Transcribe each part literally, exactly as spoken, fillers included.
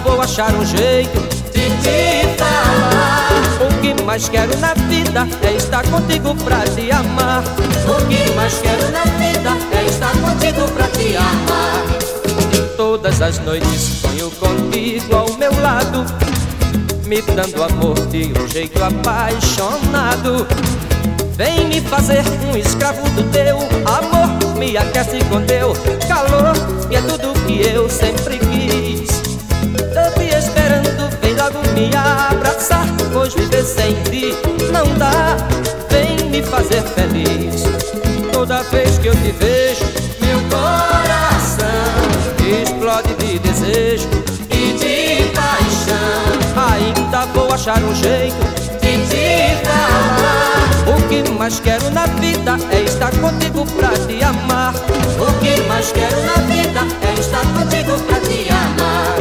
vou achar um jeito de te falar. O que mais quero na vida é estar contigo pra te amar. O que mais quero na vida é estar contigo pra te amar. Todas as noites sonho contigo ao meu lado, me dando amor de um jeito apaixonado. Vem me fazer um escravo do teu amor, me aquece com teu calor, que é tudo que eu sempre quis. Tô te esperando, vem logo me abraçar, pois viver sem ti não dá. Vem me fazer feliz. Toda vez que eu te vejo, meu coração explode de desejo e de paixão. Ainda vou achar um jeito de te falar. O que mais quero na vida é estar contigo pra te amar. O que mais quero na vida é estar contigo pra te amar.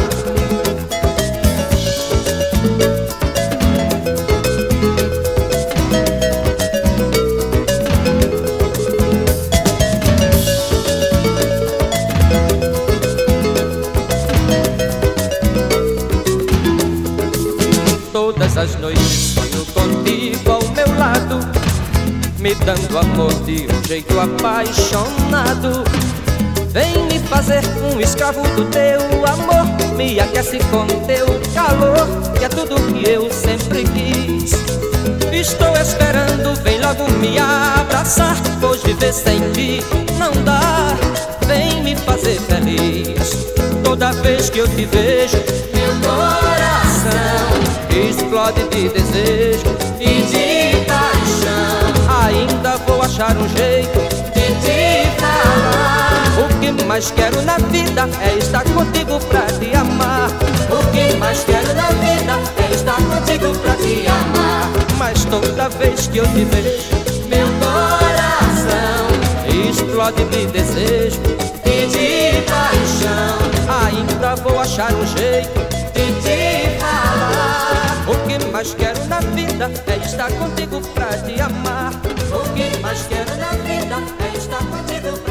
Todas as noites sonho contigo ao meu lado, me dando amor de um jeito apaixonado. Vem me fazer um escravo do teu amor, me aquece com teu calor, que é tudo que eu sempre quis. Estou esperando, vem logo me abraçar, pois viver sem ti não dá. Vem me fazer feliz. Toda vez que eu te vejo, meu coração explode de desejo e de paixão. Ainda vou achar um jeito de te falar. O que mais quero na vida é estar contigo pra te amar. O que mais quero na vida é estar contigo pra te amar. Mas toda vez que eu te vejo, meu coração explode de desejo e de paixão. Ainda vou achar um jeito de te falar. O que mais quero na vida é estar contigo pra te amar. O que mais quero na vida é estar contigo pra te amar.